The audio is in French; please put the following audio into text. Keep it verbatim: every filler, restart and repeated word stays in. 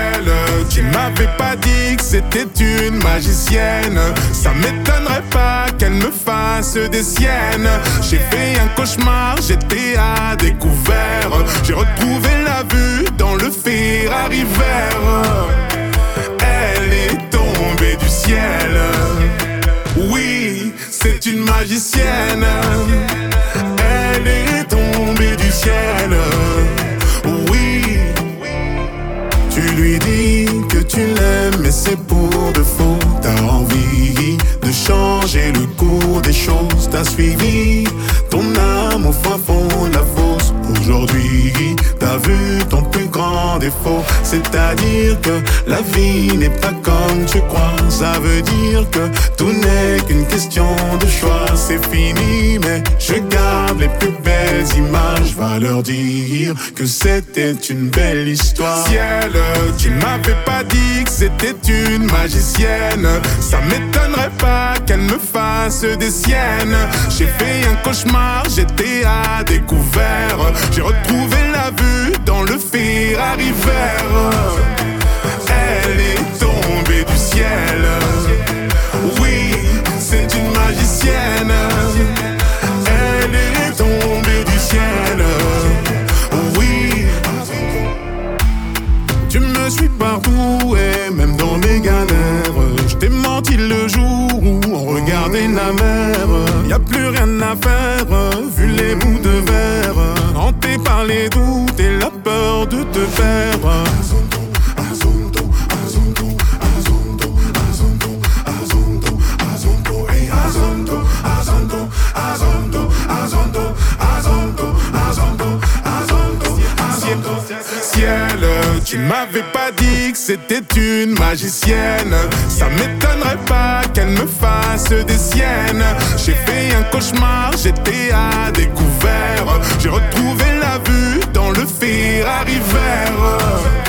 Ciel, tu m'avais pas dit que c'était une magicienne. Ça m'étonnerait pas qu'elle me fasse des siennes. J'ai fait un cauchemar, j'étais à découvert. J'ai retrouvé la vue dans le Ferrari vert. Elle est tombée du ciel. Oui, c'est une magicienne. Elle est tombée du ciel. Oui, tu lui dis que tu l'aimes, mais c'est pour de faux. T'as envie de changer le cours des choses. T'as suivi ton âme au fin fond de la fosse. Aujourd'hui, t'as vu ton plus grand défaut. C'est-à-dire que la vie n'est pas comme tu crois. Ça veut dire que tout n'est qu'une question de choix. C'est fini, mais je garde les plus belles images. Va leur dire que c'était une belle histoire. Ciel, tu m'avais pas dit que c'était une magicienne. Ça m'étonnerait pas qu'elle me fasse des siennes. J'ai fait un cauchemar, j'étais à découvert. J'ai retrouvé la vue dans le Ferrari vert. Elle est tombée du ciel. Oui, c'est une magicienne. Elle est tombée du ciel. Oui, tu me suis partout et même dans mes galères. Je t'ai menti le jour où on regardait la mer. Y'a plus rien à faire, vu les bouts de verre. Hanté par les doutes et la peur de te perdre. Azondo, Azondo, Azondo, Azondo, Azondo, Azondo, hey Azondo, Azondo, Azondo, Azondo, Azondo, Azondo, Azondo, Azondo. Ciel, tu m'avais pas dit que c'était une magicienne. Ça m'étonnerait pas qu'elle me fasse des siennes. J'ai fait un cauchemar, j'étais à découvert. J'ai retrouvé la vue dans le Ferrari vert.